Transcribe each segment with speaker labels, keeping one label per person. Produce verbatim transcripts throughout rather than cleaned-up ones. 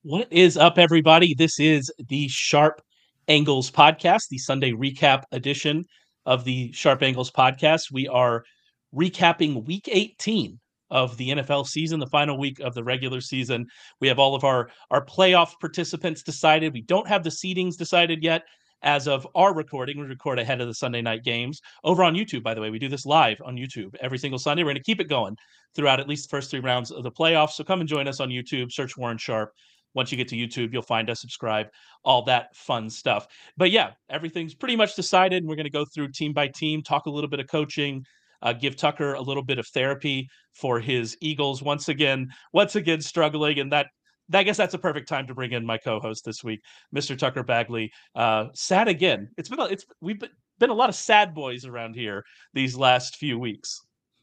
Speaker 1: What is up, everybody? This is the Sharp Angles podcast, the Sunday recap edition of the Sharp Angles podcast. We are recapping week eighteen of the N F L season, the final week of the regular season. We have all of our, our playoff participants decided. We don't have the seedings decided yet. As of our recording, we record ahead of the Sunday night games over on YouTube, by the way. We do this live on YouTube every single Sunday. We're going to keep it going throughout at least the first three rounds of the playoffs. So come and join us on YouTube. Search Warren Sharp. Once you get to YouTube, you'll find us, subscribe, all that fun stuff. But yeah, everything's pretty much decided. And we're going to go through team by team, talk a little bit of coaching, uh, give Tucker a little bit of therapy for his Eagles once again, once again struggling. And that, I guess that's a perfect time to bring in my co-host this week, Mister Tucker Bagley. Uh, sad again. It's been a, it's we've been, been a lot of sad boys around here these last few weeks.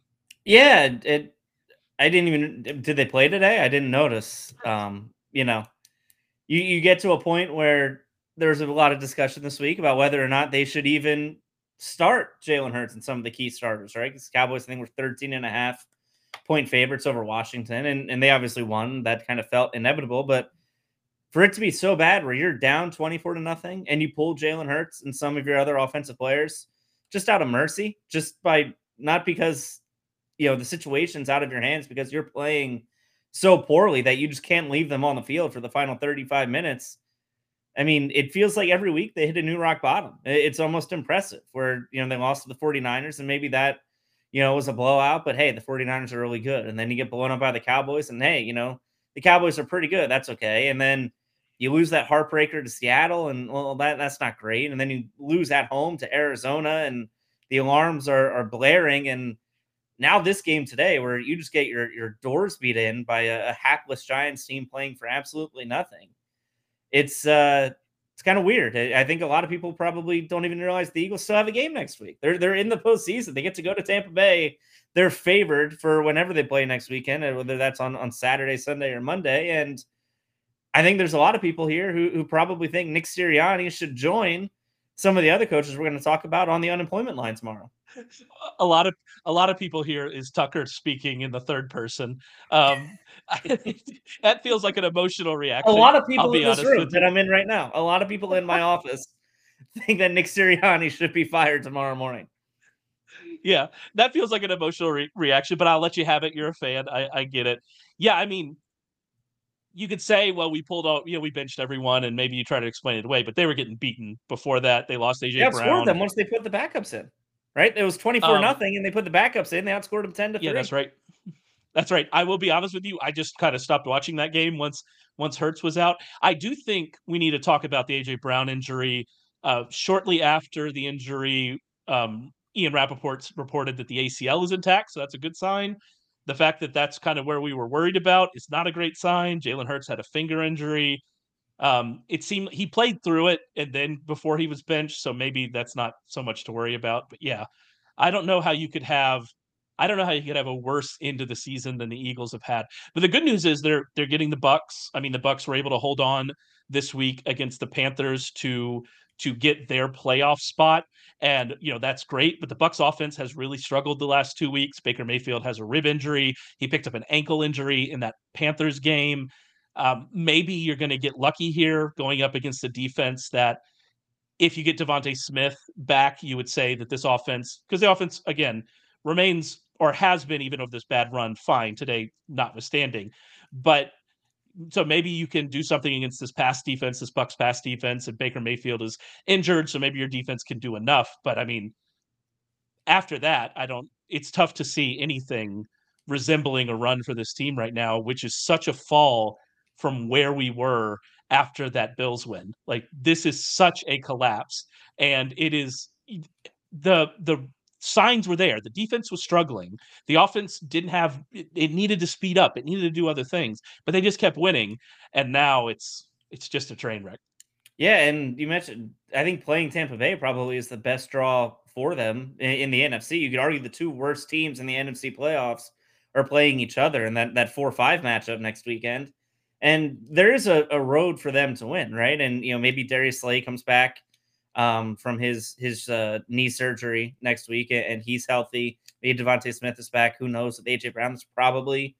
Speaker 2: Yeah, it. I didn't even. Did they play today? I didn't notice. Um, you know, you you get to a point where there's a lot of discussion this week about whether or not they should even start Jalen Hurts and some of the key starters, right? Because Cowboys, I think, were thirteen and a half point favorites over Washington, and, and they obviously won. That kind of felt inevitable, but for it to be so bad where you're down twenty-four to nothing and you pull Jalen Hurts and some of your other offensive players just out of mercy, just by not because, you know, the situation's out of your hands, because you're playing so poorly that you just can't leave them on the field for the final thirty-five minutes. I mean, it feels like every week they hit a new rock bottom. It's almost impressive where, you know, they lost to the 49ers and maybe that, you know, was a blowout, but hey, the 49ers are really good. And then you get blown up by the Cowboys and hey, you know, the Cowboys are pretty good. That's okay. And then you lose that heartbreaker to Seattle and well, that that's not great. And then you lose at home to Arizona and the alarms are, are blaring. And now this game today where you just get your, your doors beat in by a, a hapless Giants team playing for absolutely nothing. It's uh, it's kind of weird. I think a lot of people probably don't even realize the Eagles still have a game next week. They're they're in the postseason. They get to go to Tampa Bay. They're favored for whenever they play next weekend, whether that's on, on Saturday, Sunday, or Monday. And I think there's a lot of people here who, who probably think Nick Sirianni should join some of the other coaches we're going to talk about on the unemployment line tomorrow.
Speaker 1: A lot of a lot of people here is Tucker speaking in the third person. Um, that feels like an emotional reaction.
Speaker 2: A lot of people
Speaker 1: I'll be
Speaker 2: in this
Speaker 1: honest
Speaker 2: room
Speaker 1: with
Speaker 2: that
Speaker 1: you.
Speaker 2: I'm in right now, a lot of people in my office think that Nick Sirianni should be fired tomorrow morning.
Speaker 1: Yeah, that feels like an emotional re- reaction, but I'll let you have it. You're a fan. I, I get it. Yeah, I mean, you could say, well, we pulled out, you know, we benched everyone, and maybe you try to explain it away, but they were getting beaten before that. They lost A J
Speaker 2: They outscored
Speaker 1: Brown.
Speaker 2: them once they put the backups in, right? It was twenty-four
Speaker 1: Um,
Speaker 2: nothing, and they put the backups in. They outscored them ten to
Speaker 1: yeah,
Speaker 2: three.
Speaker 1: that's right. That's right. I will be honest with you. I just kind of stopped watching that game once once Hurts was out. I do think we need to talk about the A J Brown injury. Uh, shortly after the injury, um, Ian Rappaport reported that the A C L is intact, so that's a good sign. The fact that that's kind of where we were worried about is not a great sign. Jalen Hurts had a finger injury. Um, it seemed he played through it, and then before he was benched, so maybe that's not so much to worry about. But yeah, I don't know how you could have I don't know how you could have a worse end of the season than the Eagles have had. But the good news is they're they're getting the Bucks. I mean, the Bucks were able to hold on this week against the Panthers to to get their playoff spot, and you know that's great. But the Bucks offense has really struggled the last two weeks. Baker Mayfield has a rib injury. He picked up an ankle injury in that Panthers game. Um, maybe you're going to get lucky here going up against a defense that if you get Devontae Smith back, you would say that this offense, because the offense, again, remains or has been, even of this bad run, fine today, notwithstanding. But so maybe you can do something against this pass defense, this Bucks pass defense, and Baker Mayfield is injured, so maybe your defense can do enough. But I mean, after that, I don't, it's tough to see anything resembling a run for this team right now, which is such a fall from where we were after that Bills win. Like this is such a collapse, and it is the the signs were there. The defense was struggling. The offense didn't have it, it needed to speed up. It needed to do other things, but they just kept winning, and now it's it's just a train wreck.
Speaker 2: Yeah, and you mentioned, I think playing Tampa Bay probably is the best draw for them in, in the N F C. You could argue the two worst teams in the N F C playoffs are playing each other in that that four five matchup next weekend. And there is a, a road for them to win, right? And you know, maybe Darius Slay comes back um, from his his uh, knee surgery next week, and he's healthy. Maybe Devontae Smith is back. Who knows? With A J Brown is probably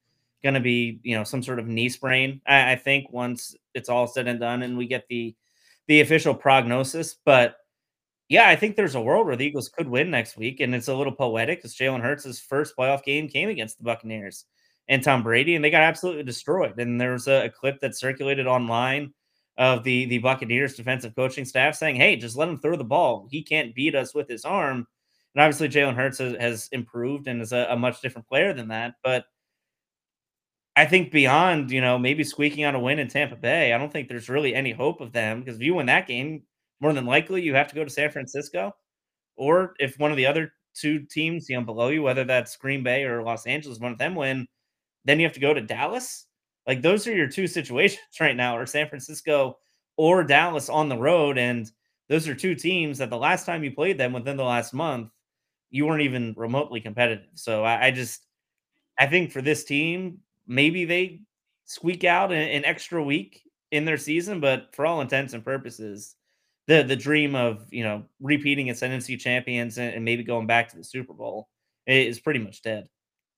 Speaker 2: going to be, you know, some sort of knee sprain. I, I think once it's all said and done and we get the the official prognosis. But yeah, I think there's a world where the Eagles could win next week, and it's a little poetic because Jalen Hurts' first playoff game came against the Buccaneers and Tom Brady, and they got absolutely destroyed. And there was a, a clip that circulated online of the the Buccaneers defensive coaching staff saying, "Hey, just let him throw the ball. He can't beat us with his arm." And obviously, Jalen Hurts has, has improved and is a, a much different player than that. But I think beyond, you know, maybe squeaking out a win in Tampa Bay, I don't think there's really any hope of them because if you win that game, more than likely you have to go to San Francisco. Or if one of the other two teams, you know, below you, whether that's Green Bay or Los Angeles, one of them win, then you have to go to Dallas. Like those are your two situations right now, or San Francisco or Dallas on the road. And those are two teams that the last time you played them within the last month, you weren't even remotely competitive. So I, I just I think for this team, maybe they squeak out an, an extra week in their season, but for all intents and purposes, the the dream of you know repeating as N F C champions and, and maybe going back to the Super Bowl is pretty much dead.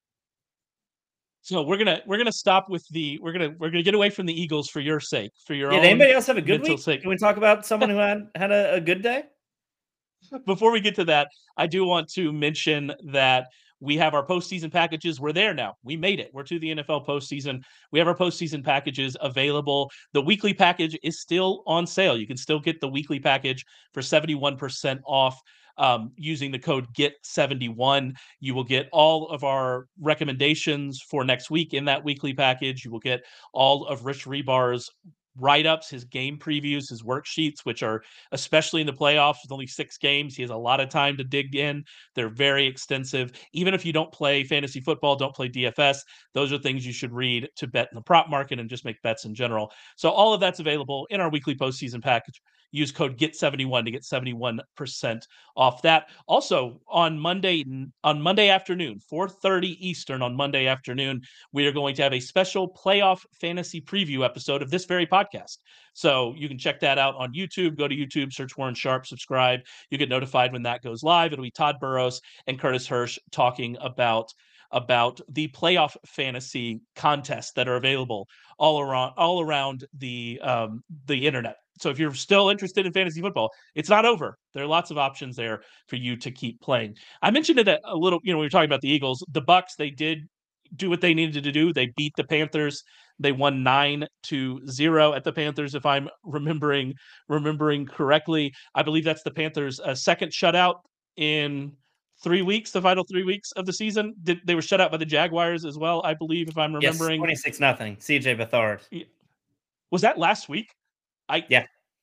Speaker 1: So we're gonna we're gonna stop with the we're gonna we're gonna get away from the Eagles for your sake, for your
Speaker 2: Did
Speaker 1: own
Speaker 2: anybody else have a good
Speaker 1: mental
Speaker 2: week?
Speaker 1: sake.
Speaker 2: Can we talk about someone who had had a, a good day?
Speaker 1: Before we get to that, I do want to mention that we have our postseason packages. We're there now. We made it. We're to the N F L postseason. We have our postseason packages available. The weekly package is still on sale. You can still get the weekly package for seventy-one percent off um, using the code get seventy-one. You will get all of our recommendations for next week in that weekly package. You will get all of Rich Rebar's write-ups, his game previews, his worksheets, which are especially in the playoffs with only six games. He has a lot of time to dig in. They're very extensive. Even if you don't play fantasy football, don't play D F S, those are things you should read to bet in the prop market and just make bets in general. So all of that's available in our weekly postseason package. Use code get seventy-one to get seventy-one percent off that. Also on Monday on Monday afternoon, four thirty Eastern on Monday afternoon, we are going to have a special playoff fantasy preview episode of this very podcast. So you can check that out on YouTube. Go to YouTube, search Warren Sharp, subscribe. You get notified when that goes live. It'll be Todd Burrows and Curtis Hirsch talking about about the playoff fantasy contests that are available all around all around the um, the internet. So if you're still interested in fantasy football, it's not over. There are lots of options there for you to keep playing. I mentioned it a, a little, you know, we were talking about the Eagles. The Bucks, they did do what they needed to do. They beat the Panthers. They won nine to zero at the Panthers, if I'm remembering remembering correctly. I believe that's the Panthers' uh, second shutout in three weeks, the final three weeks of the season. Did, they were shut out by the Jaguars as well, I believe, if I'm
Speaker 2: Yes,
Speaker 1: remembering.
Speaker 2: twenty-six nothing. C J Beathard.
Speaker 1: Was that last week? I
Speaker 2: Yeah.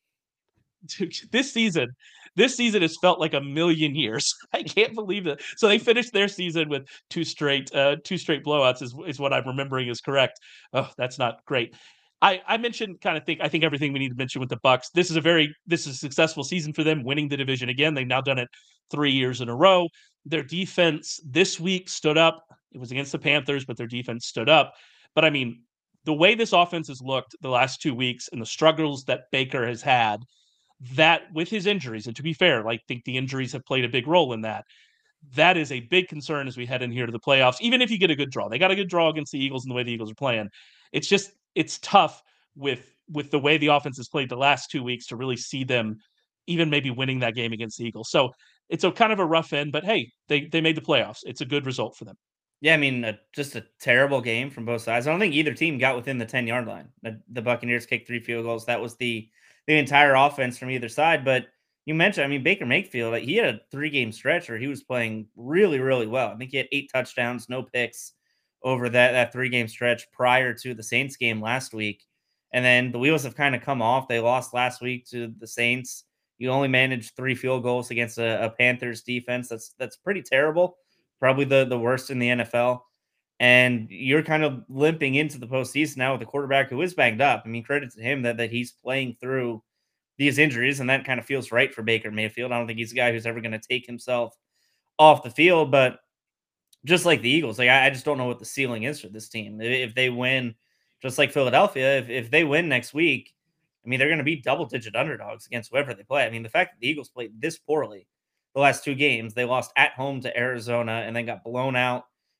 Speaker 1: This season, this season has felt like a million years. I can't believe it. So they finished their season with two straight, uh, two straight blowouts. Is is what I'm remembering is correct. Oh, that's not great. I, I mentioned kind of think I think everything we need to mention with the Bucks. This is a very this is a successful season for them, winning the division again. They've now done it three years in a row. Their defense this week stood up. It was against the Panthers, but their defense stood up. But I mean, the way this offense has looked the last two weeks and the struggles that Baker has had, that with his injuries, and to be fair, I think the injuries have played a big role in that. That is a big concern as we head in here to the playoffs. Even if you get a good draw, they got a good draw against the Eagles and the way the Eagles are playing. It's just it's tough with with the way the offense has played the last two weeks to really see them even maybe winning that game against the Eagles. So it's a kind of a rough end, but hey, they they made the playoffs. It's a good result for them.
Speaker 2: Yeah, I mean, uh, just a terrible game from both sides. I don't think either team got within the ten yard line. The, the Buccaneers kicked three field goals. That was the the entire offense from either side. But you mentioned, I mean, Baker Mayfield, like, he had a three game stretch where he was playing really, really well. I think he had eight touchdowns, no picks over that that three game stretch prior to the Saints game last week. And then the wheels have kind of come off. They lost last week to the Saints. You only managed three field goals against a, a Panthers defense. That's that's pretty terrible. Probably the the worst in the N F L. And you're kind of limping into the postseason now with a quarterback who is banged up. I mean, credit to him that that he's playing through these injuries, and that kind of feels right for Baker Mayfield. I don't think he's a guy who's ever going to take himself off the field, but just like the Eagles, like I, I just don't know what the ceiling is for this team. If they win, just like Philadelphia, if, if they win next week, I mean, they're going to be double digit underdogs against whoever they play. I mean, the fact that the Eagles played this poorly the last two games, they lost at home to Arizona and then got blown out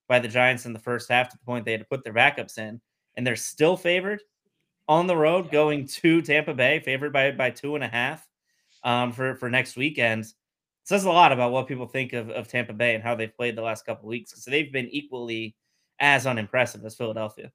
Speaker 2: by the Giants in the first half to the point they had to put their backups in, and they're still favored on the road
Speaker 1: Yeah.
Speaker 2: going to Tampa Bay, favored by by two and a half um, for for next weekend. It says a lot about what people think of, of Tampa Bay and how they've played the last couple weeks. So they've been equally as unimpressive as Philadelphia.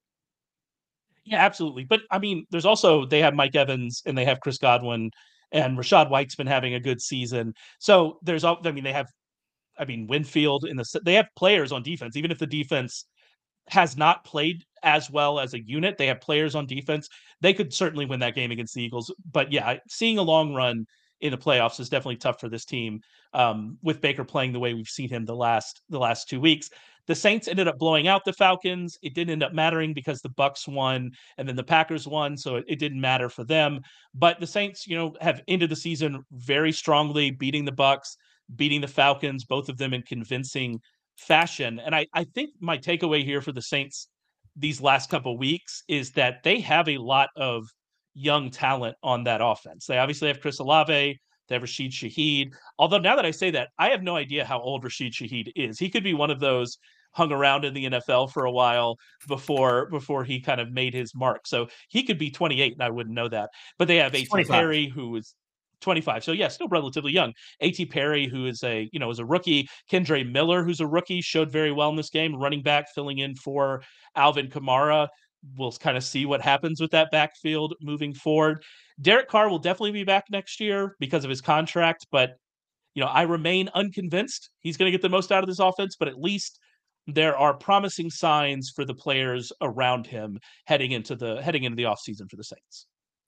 Speaker 1: Yeah, absolutely. But I mean, there's also they have Mike Evans and they have Chris Godwin and Rashad White's been having a good season. So there's all I mean, they have I mean Winfield in the they have players on defense, even if the defense has not played as well as a unit. They have players on defense. They could certainly win that game against the Eagles. But yeah, seeing a long run in the playoffs is definitely tough for this team. Um, with Baker playing the way we've seen him the last the last two weeks. The Saints ended up blowing out the Falcons. It didn't end up mattering because the Bucks won and then the Packers won, so it, it didn't matter for them. But the Saints, you know, have ended the season very strongly, beating the Bucks, beating the Falcons, both of them in convincing fashion. And I, I think my takeaway here for the Saints these last couple weeks is that they have a lot of young talent on that offense. They obviously have Chris Olave, they have Rashid Shaheed. Although now that I say that, I have no idea how old Rashid Shaheed is. He could be one of those hung around in the N F L for a while before before he kind of made his mark. So he could be twenty-eight and I wouldn't know that. But they have
Speaker 2: It's
Speaker 1: A T
Speaker 2: twenty-five.
Speaker 1: Perry, who is twenty-five. So yeah, still relatively young. A T Perry, who is a, you know, is a rookie. Kendre Miller, who's a rookie, showed very well in this game, running back, filling in for Alvin Kamara. We'll kind of see what happens with that backfield moving forward. Derek Carr will definitely be back next year because of his contract, but you know, I remain unconvinced he's going to get the most out of this offense, but at least there are promising signs for the players around him heading into the heading into the offseason for the Saints.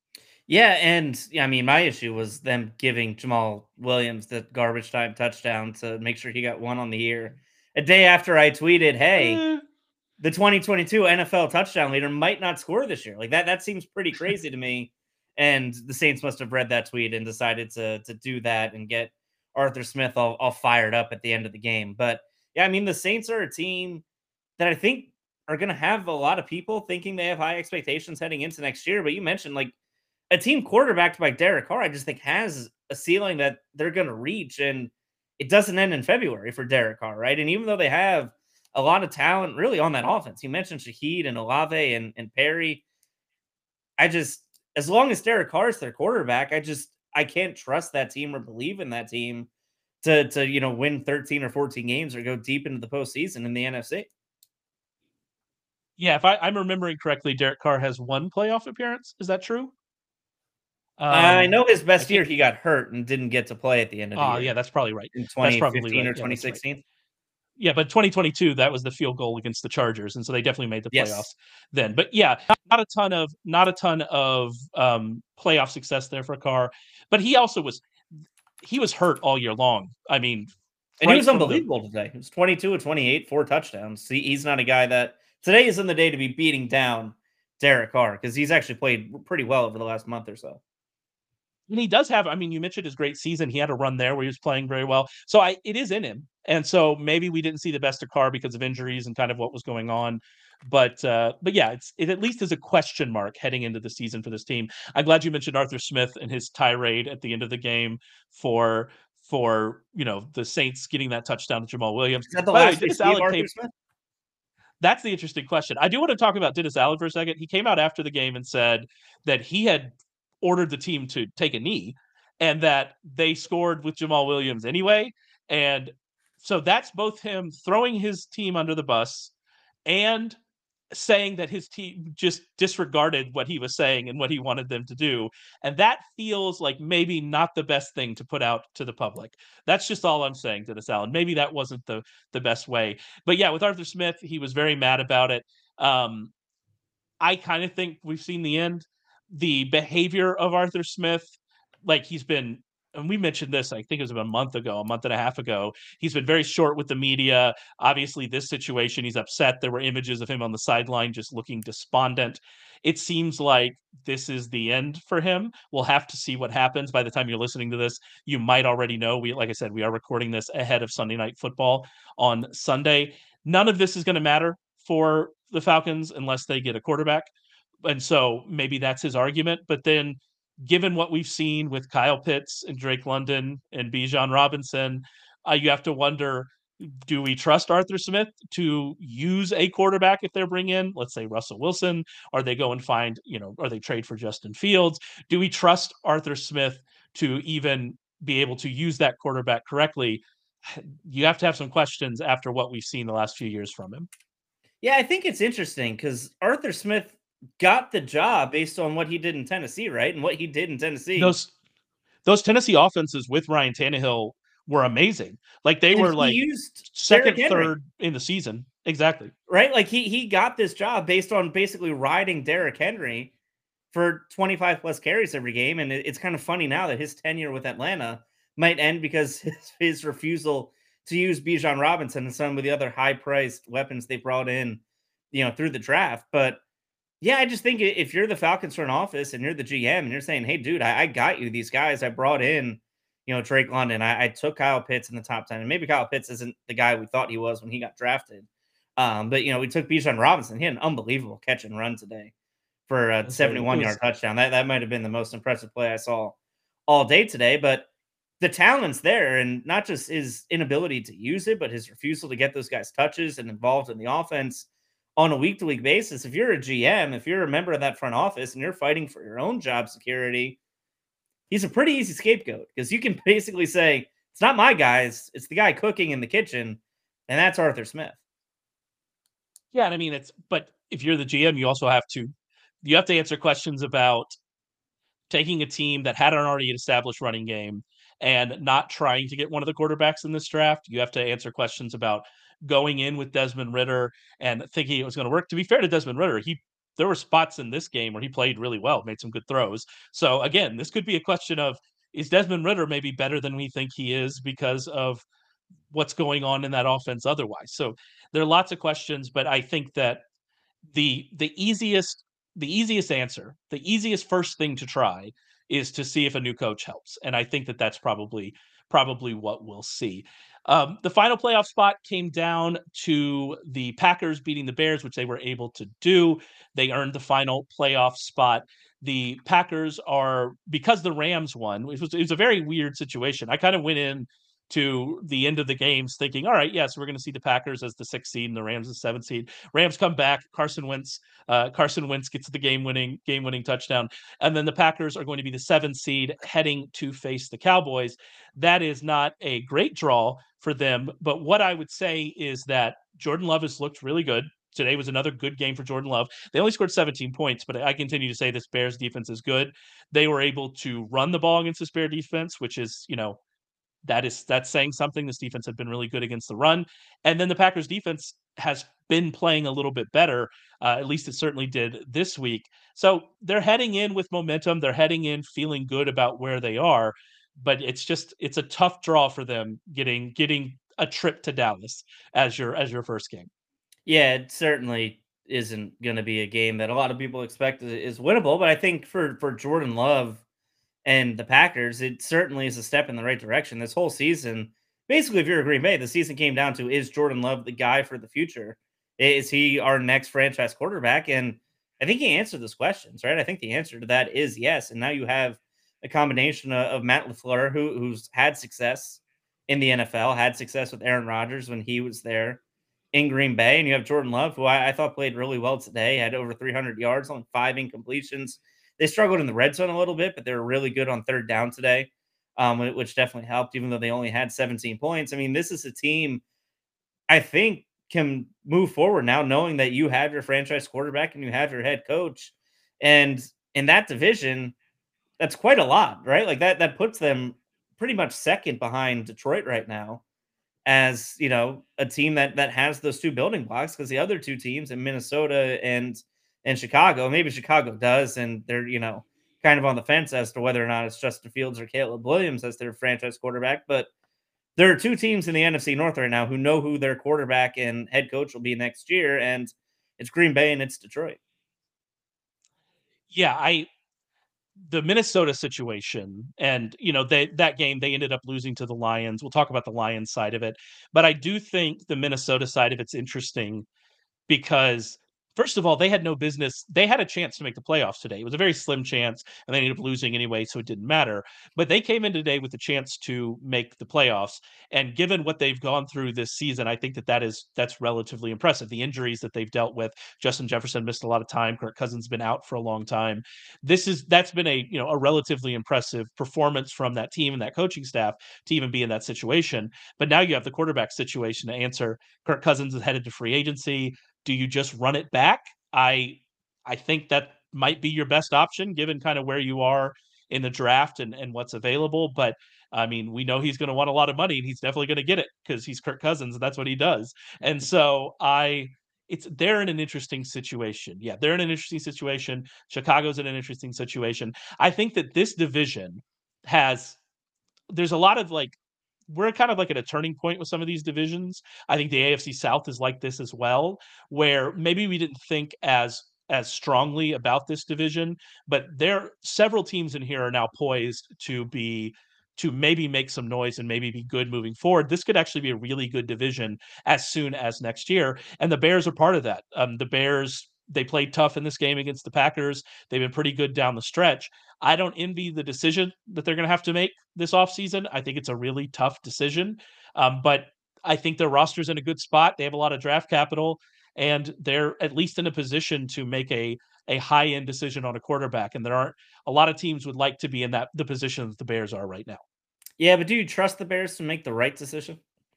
Speaker 2: Yeah, and yeah, I mean, my issue was them giving Jamal Williams the garbage time touchdown to make sure he got one on the year. A day after I tweeted, "Hey,
Speaker 1: Eh,
Speaker 2: the twenty twenty-two N F L touchdown leader might not score this year." Like that that seems pretty crazy to me. And the Saints must have read that tweet and decided to to do that and get Arthur Smith all, all fired up at the end of the game. But yeah, I mean, the Saints are a team that I think are going to have a lot of people thinking they have high expectations heading into next year. But you mentioned like a team quarterbacked by Derek Carr, I just think has a ceiling that they're going to reach, and it doesn't end in February for Derek Carr, right? And even though they have a lot of talent really on that offense, you mentioned Shaheed and Olave and, and Perry. I just, as long as Derek Carr is their quarterback, I just, I can't trust that team or believe in that team to, to you know, win thirteen or fourteen games or go deep into the postseason in the N F C.
Speaker 1: yeah, if I, I'm remembering correctly, Derek Carr has one playoff appearance. Is that true?
Speaker 2: I
Speaker 1: Um,
Speaker 2: know his
Speaker 1: I
Speaker 2: best year
Speaker 1: can't.
Speaker 2: he got hurt and didn't get to play at the end of the
Speaker 1: Oh,
Speaker 2: year
Speaker 1: yeah, that's probably right.
Speaker 2: in
Speaker 1: That's probably
Speaker 2: twenty fifteen
Speaker 1: right.
Speaker 2: or
Speaker 1: Yeah, that's right.
Speaker 2: twenty sixteen.
Speaker 1: Yeah, but twenty twenty-two, that was the field goal against the Chargers, and so they definitely made the
Speaker 2: Yes.
Speaker 1: playoffs then. But yeah, not, not a ton of not a ton of um, playoff success there for Carr. But he also was he was hurt all year long. I mean,
Speaker 2: And he
Speaker 1: right
Speaker 2: was
Speaker 1: from the
Speaker 2: unbelievable today. He was twenty-two of twenty-eight, four touchdowns. See, he's not a guy that today isn't the day to be beating down Derek Carr because he's actually played pretty well over the last month or so.
Speaker 1: and he does have. I mean, you mentioned his great season. He had a run there where he was playing very well. So I it is in him. And so maybe we didn't see the best of Carr because of injuries and kind of what was going on. But uh, but yeah, it's it at least is a question mark heading into the season for this team. I'm glad you mentioned Arthur Smith and his tirade at the end of the game for for you know the Saints getting that touchdown to Jamal Williams.
Speaker 2: Is that the
Speaker 1: By the way,
Speaker 2: last we
Speaker 1: Dennis
Speaker 2: see of
Speaker 1: Allen
Speaker 2: Arthur
Speaker 1: came.
Speaker 2: Smith?
Speaker 1: That's the interesting question. I do want to talk about Dennis Allen for a second. He came out after the game and said that he had ordered the team to take a knee and that they scored with Jamal Williams anyway. And so that's both him throwing his team under the bus and saying that his team just disregarded what he was saying and what he wanted them to do. And that feels like maybe not the best thing to put out to the public. That's just all I'm saying, Dennis Allen. Maybe that wasn't the the best way. But yeah, with Arthur Smith, he was very mad about it. Um, I kind of think we've seen the end. The behavior of Arthur Smith, like he's been, and we mentioned this, I think it was about a month ago, a month and a half ago. He's been very short with the media. Obviously, this situation, he's upset. There were images of him on the sideline just looking despondent. It seems like this is the end for him. We'll have to see what happens. By the time you're listening to this, you might already know. We, like I said, we are recording this ahead of Sunday Night Football on Sunday. None of this is going to matter for the Falcons unless they get a quarterback. And so maybe that's his argument. But then, given what we've seen with Kyle Pitts and Drake London and Bijan Robinson, uh, you have to wonder, Do we trust Arthur Smith to use a quarterback if they're bringing in, let's say, Russell Wilson? Are they go and find, you know, are they trade for Justin Fields? Do we trust Arthur Smith to even be able to use that quarterback correctly? You have to have some questions after what we've seen the last few years from him.
Speaker 2: Yeah, I think it's interesting because Arthur Smith got the job based on what he did in Tennessee, right? And what he did in Tennessee.
Speaker 1: Those those Tennessee offenses with Ryan Tannehill were amazing. Like they
Speaker 2: And
Speaker 1: were
Speaker 2: he
Speaker 1: like
Speaker 2: used Derrick
Speaker 1: second,
Speaker 2: Henry,
Speaker 1: third in the season. Exactly.
Speaker 2: right? Like he he got this job based on basically riding Derrick Henry for twenty-five plus carries every game. And it, it's kind of funny now that his tenure with Atlanta might end because his, his refusal to use Bijan Robinson and some of the other high priced weapons they brought in, you know, through the draft. But yeah, I just think if you're the Falcons front office and you're the G M and you're saying, hey, dude, I, I got you these guys. I brought in, you know, Drake London. I, I took Kyle Pitts in the top ten. And maybe Kyle Pitts isn't the guy we thought he was when he got drafted. Um, but, you know, we took Bijan Robinson. He had an unbelievable catch and run today for a
Speaker 1: So it
Speaker 2: seventy-one
Speaker 1: was
Speaker 2: yard touchdown. That, that might have been the most impressive play I saw all day today. But the talent's there, and not just his inability to use it, but his refusal to get those guys touches and involved in the offense on a week to week basis. If you're a G M, if you're a member of that front office and you're fighting for your own job security, he's a pretty easy scapegoat because you can basically say, it's not my guys, it's the guy cooking in the kitchen, and that's Arthur Smith.
Speaker 1: Yeah, and I mean it's but if you're the G M, you also have to you have to answer questions about taking a team that had an already established running game and not trying to get one of the quarterbacks in this draft. You have to answer questions about going in with Desmond Ritter and thinking it was going to work. To be fair to Desmond Ritter, he there were spots in this game where he played really well, made some good throws. So again, this could be a question of is Desmond Ritter maybe better than we think he is because of what's going on in that offense otherwise. So there are lots of questions, but I think that the the easiest the easiest answer, the easiest first thing to try is to see if a new coach helps, and I think that that's probably probably what we'll see. Um, the final playoff spot came down to the Packers beating the Bears, which they were able to do. They earned the final playoff spot. The Packers are because the Rams won. It was it was a very weird situation. I kind of went in to the end of the games thinking, all right, yes, we're going to see the Packers as the sixth seed and the Rams as seventh seed. Rams come back. Carson Wentz, uh, Carson Wentz gets the game winning game winning touchdown, and then the Packers are going to be the seventh seed heading to face the Cowboys. That is not a great draw for them, but what I would say is that Jordan Love has looked really good. Today was another good game for Jordan Love. They only scored seventeen points, but I continue to say this Bears defense is good. They were able to run the ball against this Bear defense, which is, you know, that is that's saying something. This defense had been really good against the run, and then the Packers defense has been playing a little bit better. Uh, at least it certainly did this week. So they're heading in with momentum. They're heading in feeling good about where they are, but it's just it's a tough draw for them getting getting a trip to Dallas as your as your first game.
Speaker 2: Yeah, it certainly isn't going to be a game that a lot of people expect is winnable, but I think for for Jordan Love and the Packers, it certainly is a step in the right direction. This whole season, basically, if you're a Green Bay, the season came down to is Jordan Love the guy for the future? Is he our next franchise quarterback? And I think he answered those questions, right? I think the answer to that is yes. And now you have a combination of, of Matt LaFleur, who, who's had success in the N F L, had success with Aaron Rodgers when he was there in Green Bay. And you have Jordan Love, who I, I thought played really well today, had over three hundred yards, on five incompletions. They struggled in the red zone a little bit, but they were really good on third down today, um, which definitely helped, even though they only had seventeen points. I mean, this is a team I think can move forward now, knowing that you have your franchise quarterback and you have your head coach. And in that division, that's quite a lot, right? Like that, that puts them pretty much second behind Detroit right now as, you know, a team that that has those two building blocks, because the other two teams in Minnesota and and Chicago, maybe Chicago does, and they're, you know, kind of on the fence as to whether or not it's Justin Fields or Caleb Williams as their franchise quarterback. But there are two teams in the N F C North right now who know who their quarterback and head coach will be next year, and it's Green Bay and it's Detroit.
Speaker 1: Yeah, I the Minnesota situation and you know they that game they ended up losing to the Lions. We'll talk about the Lions side of it, but I do think the Minnesota side of it's interesting because First of all, they had no business. They had a chance to make the playoffs today. It was a very slim chance, and they ended up losing anyway, so it didn't matter. But they came in today with a chance to make the playoffs. And given what they've gone through this season, I think that that is that's relatively impressive. The injuries that they've dealt with, Justin Jefferson missed a lot of time. Kirk Cousins been out for a long time. This is that's been a you know a relatively impressive performance from that team and that coaching staff to even be in that situation. But now you have the quarterback situation to answer. Kirk Cousins is headed to free agency. Do you just run it back? I I think that might be your best option given kind of where you are in the draft and, and what's available. But I mean, we know he's going to want a lot of money and he's definitely going to get it because he's Kirk Cousins and that's what he does. And so I it's they're in an interesting situation. Yeah, they're in an interesting situation. Chicago's in an interesting situation. I think that this division has there's a lot of like we're kind of like at a turning point with some of these divisions. I think the A F C South is like this as well, where maybe we didn't think as as strongly about this division, but there several teams in here are now poised to be to maybe make some noise and maybe be good moving forward. This could actually be a really good division as soon as next year, and the Bears are part of that. Um, the Bears they played tough in this game against the Packers. They've been pretty good down the stretch. I don't envy the decision that they're going to have to make this offseason. I think it's a really tough decision. Um, but I think their roster's in a good spot. They have a lot of draft capital, and they're at least in a position to make a a high end decision on a quarterback. And there aren't a lot of teams would like to be in that the position that the Bears are right now.
Speaker 2: Yeah, but do you trust the Bears to make the right decision?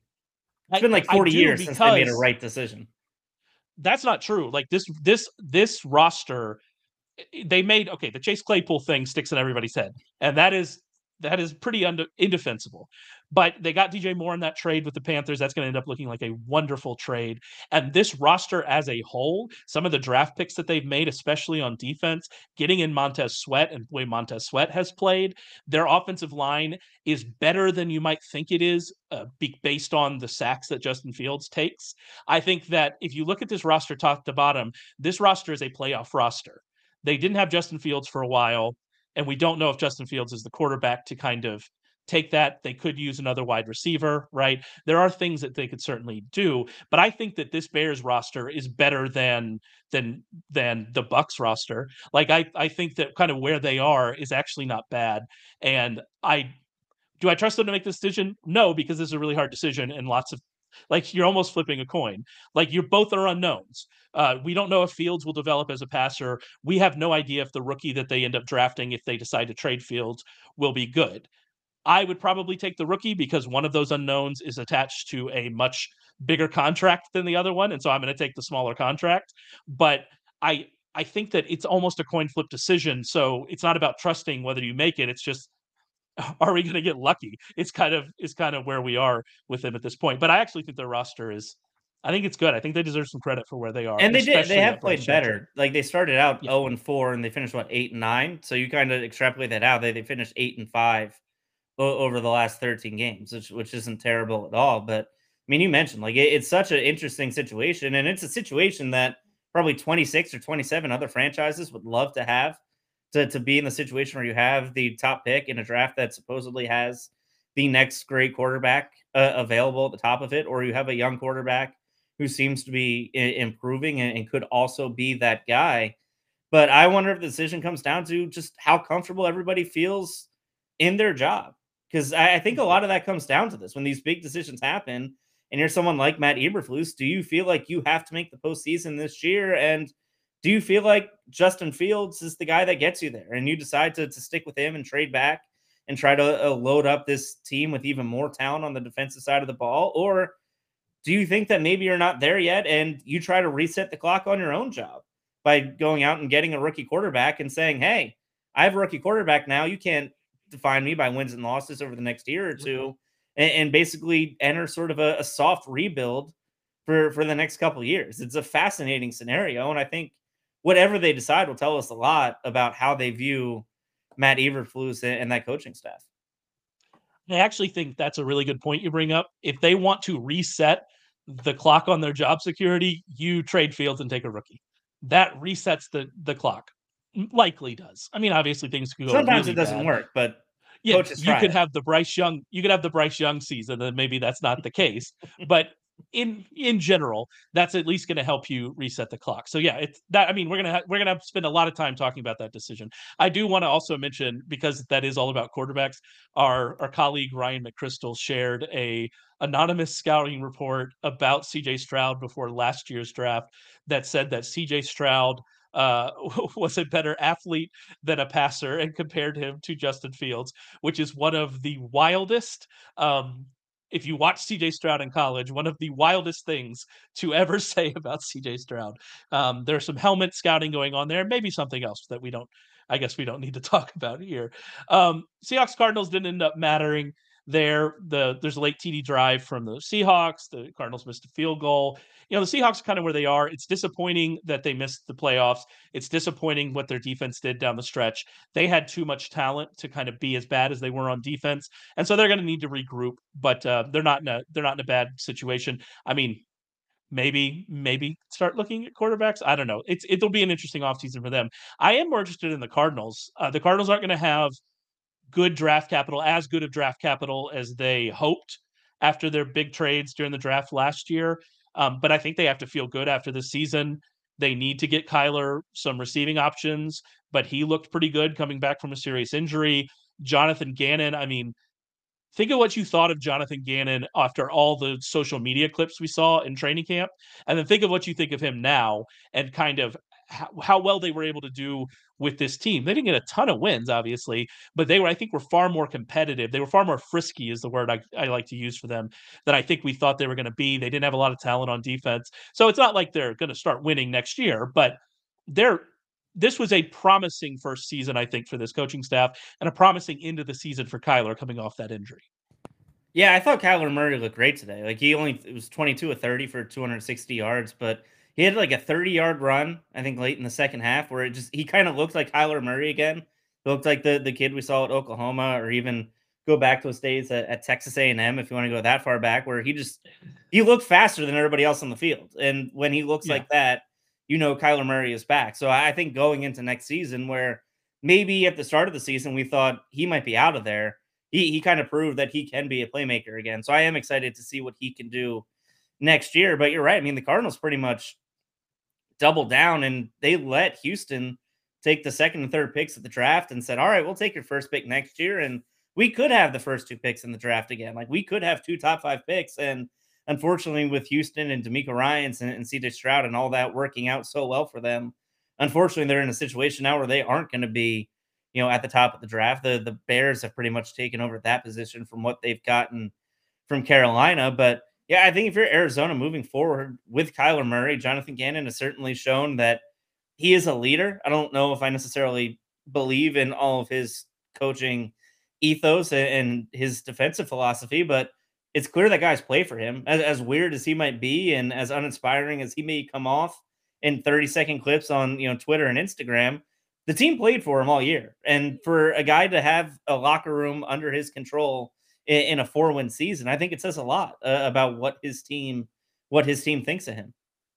Speaker 2: It's
Speaker 1: I,
Speaker 2: been like
Speaker 1: I
Speaker 2: forty
Speaker 1: do
Speaker 2: years since they made a
Speaker 1: because
Speaker 2: right decision.
Speaker 1: that's not true. Like this this this roster they made okay, the Chase Claypool thing sticks in everybody's head, and that is that is pretty unde- indefensible. But they got D J Moore in that trade with the Panthers. That's going to end up looking like a wonderful trade. And this roster as a whole, some of the draft picks that they've made, especially on defense, getting in Montez Sweat and the way Montez Sweat has played, their offensive line is better than you might think it is uh, be- based on the sacks that Justin Fields takes. I think that if you look at this roster top to bottom, this roster is a playoff roster. They didn't have Justin Fields for a while, and we don't know if Justin Fields is the quarterback to kind of take that. They could use another wide receiver, right? There are things that they could certainly do, but I think that this Bears roster is better than than than the Bucks roster. Like I I think that kind of where they are is actually not bad. And I do I trust them to make the decision? No, because this is a really hard decision and lots of like you're almost flipping a coin. Like you're both are unknowns. Uh, we don't know if Fields will develop as a passer. We have no idea if the rookie that they end up drafting, if they decide to trade Fields, will be good. I would probably take the rookie because one of those unknowns is attached to a much bigger contract than the other one, and so I'm going to take the smaller contract. But I I think that it's almost a coin flip decision. So it's not about trusting whether you make it. It's just are we going to get lucky? It's kind of is kind of where we are with them at this point. But I actually think their roster is, I think it's good. I think they deserve some credit for where they are,
Speaker 2: And they did. They
Speaker 1: especially
Speaker 2: have
Speaker 1: at Bryce
Speaker 2: played
Speaker 1: Young.
Speaker 2: better. Like they started out
Speaker 1: Yeah,
Speaker 2: zero and four, and they finished what eight and nine. So you kind of extrapolate that out. They they finished eight and five o- over the last thirteen games, which which isn't terrible at all. But I mean, you mentioned like it, it's such an interesting situation, and it's a situation that probably twenty-six or twenty-seven other franchises would love to have to to be in the situation where you have the top pick in a draft that supposedly has the next great quarterback uh, available at the top of it, or you have a young quarterback who seems to be I- improving and, and could also be that guy. But I wonder if the decision comes down to just how comfortable everybody feels in their job. Because I, I think a lot of that comes down to this. When these big decisions happen, and you're someone like Matt Eberflus, do you feel like you have to make the postseason this year? And do you feel like Justin Fields is the guy that gets you there? And you decide to, to stick with him and trade back and try to uh, load up this team with even more talent on the defensive side of the ball? Or do you think that maybe you're not there yet and you try to reset the clock on your own job by going out and getting a rookie quarterback and saying, hey, I have a rookie quarterback now. You can't define me by wins and losses over the next year or two, and, and basically enter sort of a, a soft rebuild for, for the next couple of years. It's a fascinating scenario. And I think whatever they decide will tell us a lot about how they view Matt Eberflus and, and that coaching staff.
Speaker 1: I actually think that's a really good point you bring up. If they want to reset the clock on their job security, you trade Fields and take a rookie. That resets the the clock. Likely does. I mean, obviously things could go
Speaker 2: Sometimes
Speaker 1: really
Speaker 2: it doesn't
Speaker 1: bad.
Speaker 2: work, but
Speaker 1: Yeah,
Speaker 2: coaches
Speaker 1: you
Speaker 2: try
Speaker 1: could
Speaker 2: it.
Speaker 1: have the Bryce Young, you could have the Bryce Young season, and maybe that's not the case. But in in general, that's at least going to help you reset the clock. So yeah, it's that. I mean, we're gonna ha- we're gonna spend a lot of time talking about that decision. I do want to also mention, because that is all about quarterbacks. Our our colleague Ryan McChrystal shared a anonymous scouting report about C J Stroud before last year's draft that said that C J Stroud uh, was a better athlete than a passer, and compared him to Justin Fields, which is one of the wildest. Um, if you watch C J Stroud in college, one of the wildest things to ever say about C J Stroud. Um, there's some helmet scouting going on there, maybe something else that we don't, I guess we don't need to talk about here. Um, Seahawks Cardinals didn't end up mattering there. The there's a late T D drive from the Seahawks. The Cardinals missed a field goal. You know, the Seahawks are kind of where they are. It's disappointing that they missed the playoffs. It's disappointing what their defense did down the stretch. They had too much talent to kind of be as bad as they were on defense, and so they're going to need to regroup. But uh, they're not in a they're not in a bad situation. I mean, maybe maybe start looking at quarterbacks. I don't know. It's it'll be an interesting offseason for them. I am more interested in the Cardinals. Uh, the Cardinals aren't going to have good draft capital, as good of draft capital as they hoped after their big trades during the draft last year. Um, but I think they have to feel good after this season. They need to get Kyler some receiving options, but he looked pretty good coming back from a serious injury. Jonathan Gannon, I mean, think of what you thought of Jonathan Gannon after all the social media clips we saw in training camp, and then think of what you think of him now, and kind of how, how well they were able to do with this team. They didn't get a ton of wins, obviously, but they were, I think, were far more competitive. They were far more frisky, is the word I, I like to use for them, than I think we thought they were going to be. They didn't have a lot of talent on defense, so it's not like they're going to start winning next year, but they're this was a promising first season, I think, for this coaching staff, and a promising end of the season for Kyler coming off that injury.
Speaker 2: Yeah, I thought Kyler Murray looked great today. Like he only it was twenty-two of thirty for two hundred sixty yards, but he had like a thirty-yard run, I think late in the second half where it just he kind of looked like Kyler Murray again. He looked like the the kid we saw at Oklahoma, or even go back to his days at, at Texas A and M if you want to go that far back, where he just he looked faster than everybody else on the field. And when he looks
Speaker 1: Yeah.
Speaker 2: like that, you know Kyler Murray is back. So I think going into next season, where maybe at the start of the season we thought he might be out of there, he he kind of proved that he can be a playmaker again. So I am excited to see what he can do next year. But you're right. I mean, the Cardinals pretty much doubled down and they let Houston take the second and third picks of the draft and said, all right, we'll take your first pick next year. And we could have the first two picks in the draft again. Like we could have two top five picks. And unfortunately, with Houston and D'Amico Ryans and, and C J Stroud and all that working out so well for them, unfortunately, they're in a situation now where they aren't going to be, you know, at the top of the draft. The the Bears have pretty much taken over that position from what they've gotten from Carolina. But yeah, I think if you're Arizona moving forward with Kyler Murray, Jonathan Gannon has certainly shown that he is a leader. I don't know if I necessarily believe in all of his coaching ethos and his defensive philosophy, but it's clear that guys play for him. As, as weird as he might be and as uninspiring as he may come off in thirty second clips on, you know, Twitter and Instagram, the team played for him all year. And for a guy to have a locker room under his control in, in a four win season, I think it says a lot uh, about what his team, what his team thinks of him.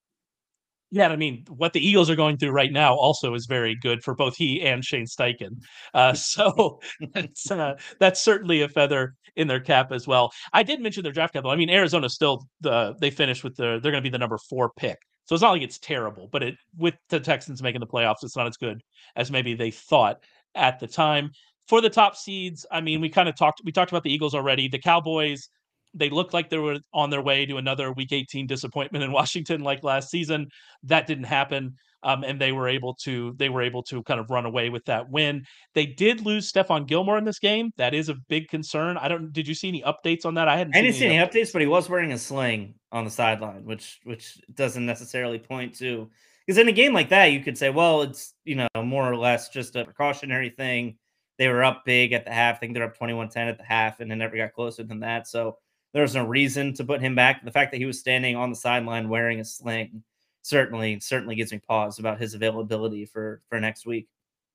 Speaker 1: Yeah, I mean, what the Eagles are going through right now also is very good for both he and Shane Steichen. Uh, so that's uh, that's certainly a feather in their cap as well. I did mention their draft capital. I mean, Arizona still the they finished with the they're going to be the number four pick. So it's not like it's terrible, but it with the Texans making the playoffs, it's not as good as maybe they thought at the time. For the top seeds, I mean, we kind of talked we talked about the Eagles already. The Cowboys, they looked like they were on their way to another Week eighteen disappointment in Washington like last season. That didn't happen, um, and they were able to they were able to kind of run away with that win. They did lose Stephon Gilmore in this game. That is a big concern. I don't. Did you see any updates on that? I hadn't
Speaker 2: I
Speaker 1: seen
Speaker 2: didn't see
Speaker 1: any
Speaker 2: any
Speaker 1: updates.
Speaker 2: updates, but he was wearing a sling on the sideline, which which doesn't necessarily point to, because in a game like that, you could say, well, it's, you know, more or less just a precautionary thing. They were up big at the half. I think they're up twenty-one ten at the half, and it never got closer than that. So there was no reason to put him back. The fact that he was standing on the sideline wearing a sling certainly certainly gives me pause about his availability for for next week.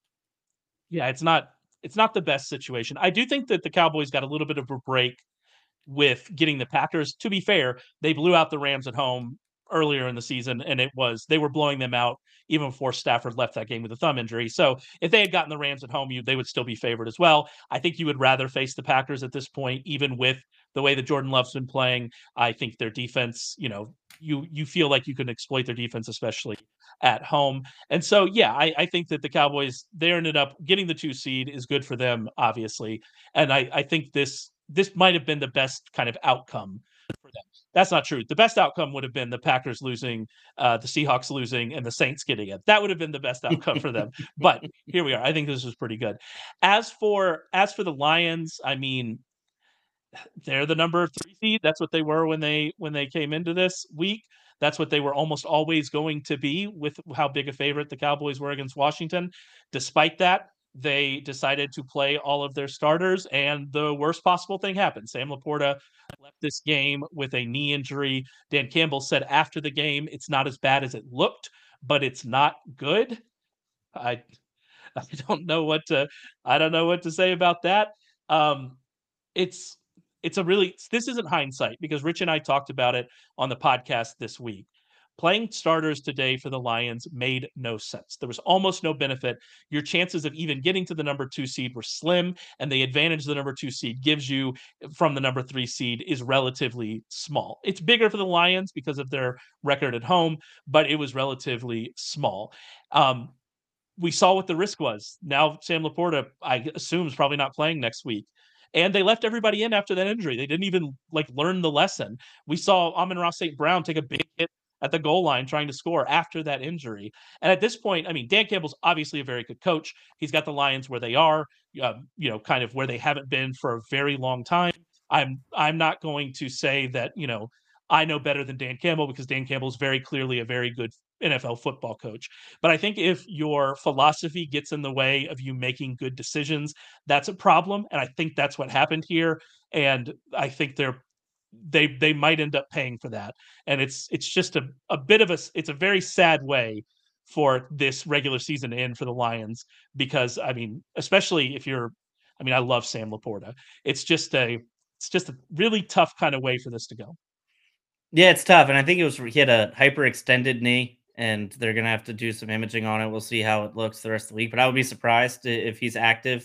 Speaker 1: Yeah, it's not it's not the best situation. I do think that the Cowboys got a little bit of a break with getting the Packers. To be fair, they blew out the Rams at home earlier in the season, and it was they were blowing them out even before Stafford left that game with a thumb injury. So if they had gotten the Rams at home, you they would still be favored as well. I think you would rather face the Packers at this point, even with the way that Jordan Love's been playing. I think their defense, you know, you you feel like you can exploit their defense, especially at home. And so, yeah, I, I think that the Cowboys they ended up getting the two seed is good for them, obviously. And I, I think this this might have been the best kind of outcome for them. That's not true. The best outcome would have been the Packers losing, uh, the Seahawks losing, and the Saints getting it. That would have been the best outcome for them. But here we are. I think this was pretty good. As for as for the Lions, I mean, they're the number three seed. That's what they were when they when they came into this week. That's what they were almost always going to be with how big a favorite the Cowboys were against Washington. Despite that, they decided to play all of their starters, and the worst possible thing happened. Sam Laporta left this game with a knee injury. Dan Campbell said after the game, it's not as bad as it looked, but it's not good. I I don't know what to I don't know what to say about that. Um, it's it's a really this isn't hindsight because Rich and I talked about it on the podcast this week. Playing starters today for the Lions made no sense. There was almost no benefit. Your chances of even getting to the number two seed were slim, and the advantage the number two seed gives you from the number three seed is relatively small. It's bigger for the Lions because of their record at home, but it was relatively small. Um, we saw what the risk was. Now Sam Laporta, I assume, is probably not playing next week. And they left everybody in after that injury. They didn't even like learn the lesson. We saw Amon-Ra Saint Brown take a big hit at the goal line trying to score after that injury. And at this point, I mean, Dan Campbell's obviously a very good coach. He's got the Lions where they are, uh, you know, kind of where they haven't been for a very long time. I'm I'm not going to say that, you know, I know better than Dan Campbell because Dan Campbell is very clearly a very good N F L football coach. But I think if your philosophy gets in the way of you making good decisions, that's a problem. And I think that's what happened here. And I think they're they they might end up paying for that. And it's it's just a, a bit of a it's a very sad way for this regular season to end for the Lions because I mean, especially if you're I mean, I love Sam Laporta. It's just a it's just a really tough kind of way for this to go.
Speaker 2: Yeah, it's tough, and I think it was he had a hyperextended knee, and they're gonna have to do some imaging on it. We'll see how it looks the rest of the week, but I would be surprised if he's active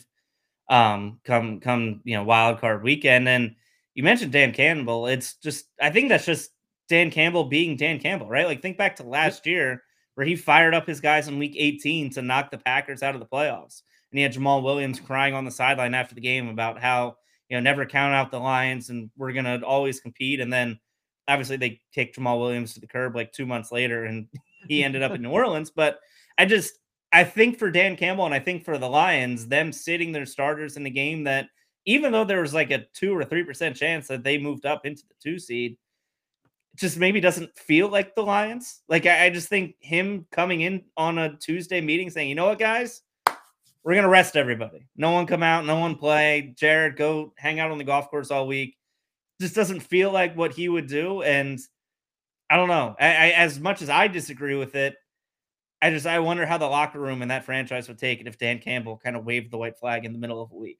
Speaker 2: um come come you know wild card weekend. And you mentioned Dan Campbell. It's just I think that's just Dan Campbell being Dan Campbell, right? Like think back to last year where he fired up his guys in week eighteen to knock the Packers out of the playoffs. And he had Jamal Williams crying on the sideline after the game about how, you know, never count out the Lions and we're gonna always compete. And then obviously they kicked Jamal Williams to the curb like two months later and he ended up in New Orleans. But I just I think for Dan Campbell and I think for the Lions, them sitting their starters in the game that even though there was like a two or three percent chance that they moved up into the two seed, it just maybe doesn't feel like the Lions. Like I, I just think him coming in on a Tuesday meeting saying, you know what, guys, we're gonna rest everybody. No one come out, no one play. Jared, go hang out on the golf course all week. Just doesn't feel like what he would do. And I don't know. I, I, as much as I disagree with it, I just I wonder how the locker room and that franchise would take it if Dan Campbell kind of waved the white flag in the middle of a week.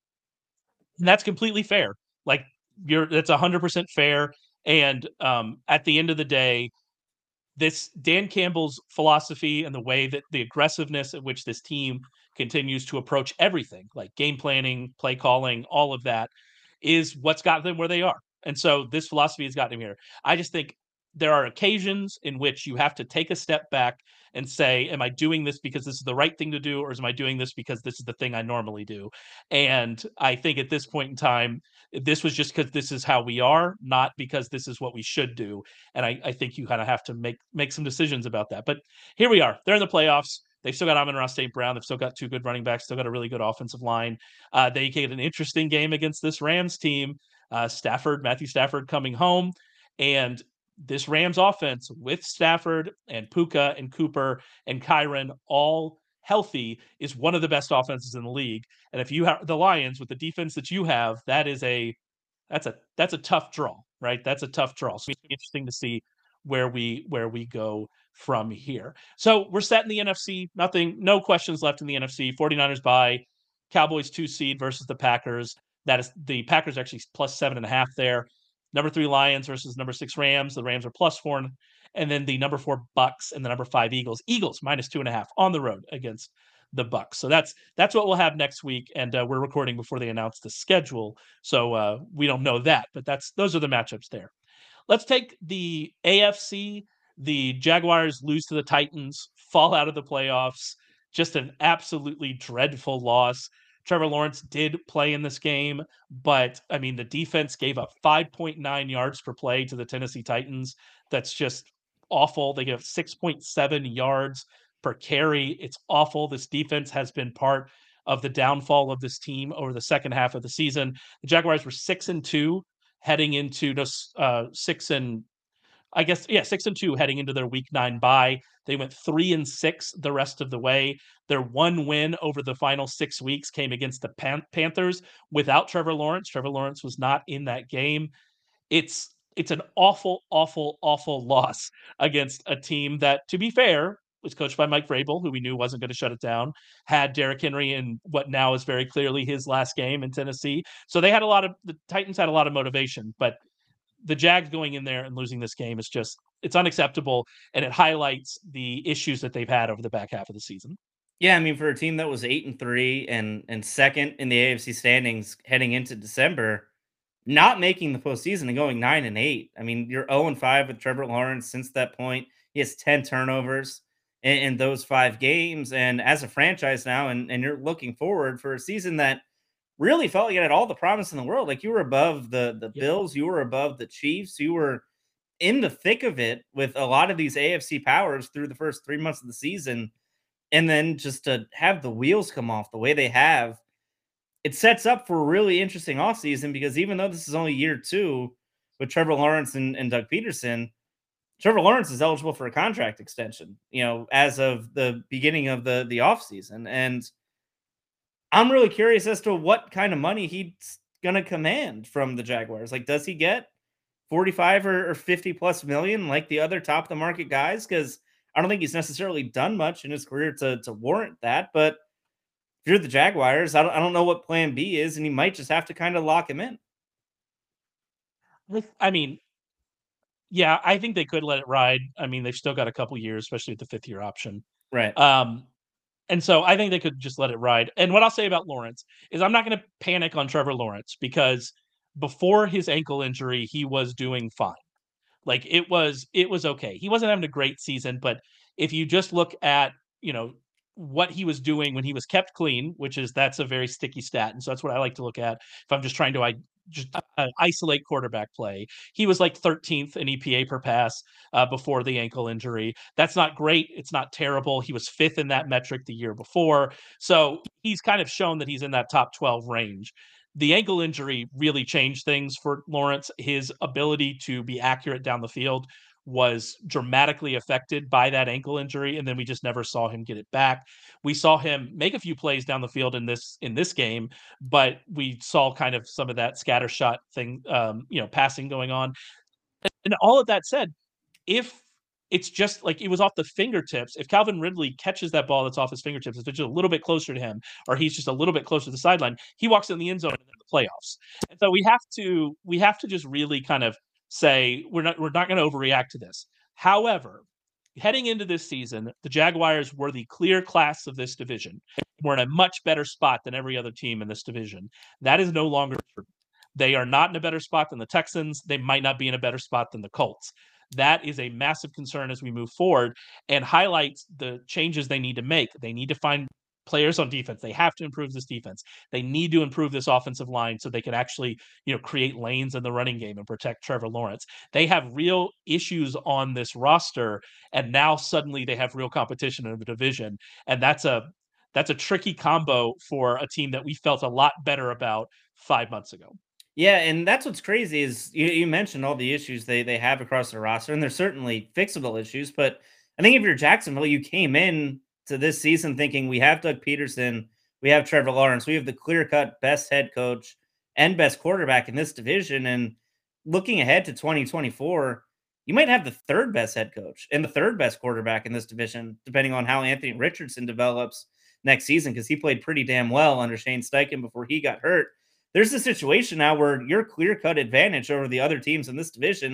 Speaker 1: And that's completely fair. Like you're that's one hundred percent fair. And um, at the end of the day, this Dan Campbell's philosophy and the way that the aggressiveness at which this team continues to approach everything, like game planning, play calling, all of that, is what's got them where they are. And so this philosophy has gotten them here. I just think there are occasions in which you have to take a step back and say, am I doing this because this is the right thing to do, or am I doing this because this is the thing I normally do? And I think at this point in time, this was just because this is how we are, not because this is what we should do. And I, I think you kind of have to make make some decisions about that. But here we are. They're in the playoffs. They've still got Amon-Ra Saint Brown. They've still got two good running backs. Still got a really good offensive line. Uh, they get an interesting game against this Rams team. Uh, Stafford, Matthew Stafford coming home. And this Rams offense with Stafford and Puka and Cooper and Kyron all healthy is one of the best offenses in the league. And if you have the Lions with the defense that you have, that is a that's a that's a tough draw, right? That's a tough draw. So it's interesting to see where we where we go from here. So we're set in the N F C. Nothing, no questions left in the N F C. 49ers bye, Cowboys two seed versus the Packers. That is the Packers are actually plus seven and a half there. Number three Lions versus number six Rams. The Rams are plus four and, and then the number four Bucks and the number five Eagles. Eagles minus two and a half on the road against the Bucks. So that's that's what we'll have next week, and uh, we're recording before they announce the schedule, so uh, we don't know that, but that's those are the matchups there. Let's take the A F C. The Jaguars lose to the Titans, fall out of the playoffs. Just an absolutely dreadful loss. Trevor Lawrence did play in this game, but I mean, the defense gave up five point nine yards per play to the Tennessee Titans. That's just awful. They give six point seven yards per carry. It's awful. This defense has been part of the downfall of this team over the second half of the season. The Jaguars were six and two heading into this uh, six and I guess yeah, six and two heading into their week nine bye. They went three and six the rest of the way. Their one win over the final six weeks came against the Pan- Panthers without Trevor Lawrence. Trevor Lawrence was not in that game. It's it's an awful, awful, awful loss against a team that, to be fair, was coached by Mike Vrabel, who we knew wasn't going to shut it down. Had Derrick Henry in what now is very clearly his last game in Tennessee. So they had a lot of the Titans had a lot of motivation, but the Jags going in there and losing this game is just it's unacceptable, and it highlights the issues that they've had over the back half of the season.
Speaker 2: Yeah, I mean, for a team that was eight and three and and second in the A F C standings heading into December, not making the postseason and going nine and eight. I mean, you're zero and five with Trevor Lawrence since that point. He has ten turnovers in, in those five games, and as a franchise now, and and you're looking forward for a season that really felt like it had all the promise in the world. Like you were above the the
Speaker 1: Yep.
Speaker 2: Bills, you were above the Chiefs, you were in the thick of it with a lot of these A F C powers through the first three months of the season, and then just to have the wheels come off the way they have, it sets up for a really interesting offseason because even though this is only year two with Trevor Lawrence and, and Doug Peterson, Trevor Lawrence is eligible for a contract extension, you know, as of the beginning of the the offseason. And I'm really curious as to what kind of money he's gonna command from the Jaguars. Like, does he get forty-five or, or fifty plus million like the other top of the market guys? Because I don't think he's necessarily done much in his career to, to warrant that. But if you're the Jaguars, I don't, I don't know what plan B is, and you might just have to kind of lock him in.
Speaker 1: With- I mean, yeah, I think they could let it ride. I mean, they've still got a couple years, especially with the fifth year option.
Speaker 2: Right.
Speaker 1: Um, and so I think they could just let it ride. And what I'll say about Lawrence is I'm not going to panic on Trevor Lawrence because before his ankle injury, he was doing fine. Like it was it was okay. He wasn't having a great season, but if you just look at, you know, what he was doing when he was kept clean, which is that's a very sticky stat, and so that's what I like to look at if I'm just trying to I just uh, isolate quarterback play. He was like thirteenth in E P A per pass uh, before the ankle injury. That's not great. It's not terrible. He was fifth in that metric the year before. So he's kind of shown that he's in that top twelve range. The ankle injury really changed things for Lawrence. His ability to be accurate down the field was dramatically affected by that ankle injury, and then we just never saw him get it back. We saw him make a few plays down the field in this in this game, but we saw kind of some of that scatter shot thing, um, you know, passing going on. And all of that said, if it's just like it was off the fingertips, if Calvin Ridley catches that ball that's off his fingertips, if it's just a little bit closer to him, or he's just a little bit closer to the sideline, he walks in the end zone in the playoffs. And so we have to we have to just really kind of say we're not we're not going to overreact to this. However, heading into this season, the Jaguars were the clear class of this division. We're in a much better spot than every other team in this division. That is no longer true. They are not in a better spot than the Texans. They might not be in a better spot than the Colts. That is a massive concern as we move forward and highlights the changes they need to make. They need to find players on defense. They have to improve this defense. They need to improve this offensive line so they can actually, you know, create lanes in the running game and protect Trevor Lawrence. They have real issues on this roster, and now suddenly they have real competition in the division, and that's a that's a tricky combo for a team that we felt a lot better about five months ago.
Speaker 2: Yeah, and that's what's crazy is you, you mentioned all the issues they they have across the roster, and there's certainly fixable issues. But I think if you're Jacksonville, you came in to this season thinking we have Doug Peterson, we have Trevor Lawrence, we have the clear cut best head coach and best quarterback in this division. And looking ahead to twenty twenty-four, you might have the third best head coach and the third best quarterback in this division, depending on how Anthony Richardson develops next season, because he played pretty damn well under Shane Steichen before he got hurt. There's a situation now where your clear cut advantage over the other teams in this division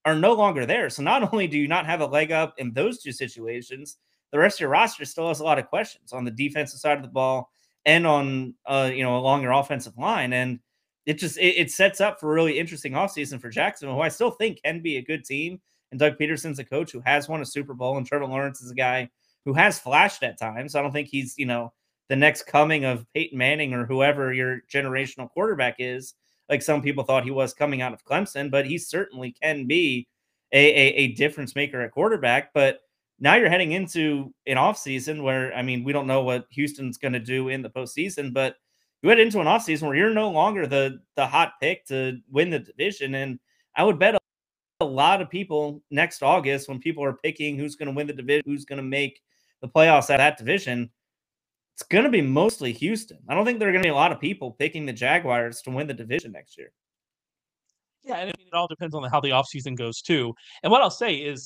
Speaker 2: are no longer there. So not only do you not have a leg up in those two situations, the rest of your roster still has a lot of questions on the defensive side of the ball and on uh, you know, along your offensive line. And it just it, it sets up for a really interesting offseason for Jacksonville, who I still think can be a good team. And Doug Peterson's a coach who has won a Super Bowl, and Trevor Lawrence is a guy who has flashed at times. I don't think he's, you know, the next coming of Peyton Manning or whoever your generational quarterback is, like some people thought he was coming out of Clemson, but he certainly can be a, a, a difference maker at quarterback. But now you're heading into an offseason where, I mean, we don't know what Houston's going to do in the postseason, but you head into an offseason where you're no longer the the hot pick to win the division. And I would bet a, a lot of people next August, when people are picking who's going to win the division, who's going to make the playoffs at that division, it's going to be mostly Houston. I don't think there are going to be a lot of people picking the Jaguars to win the division next year.
Speaker 1: Yeah, and I mean, it all depends on how the offseason goes too. And what I'll say is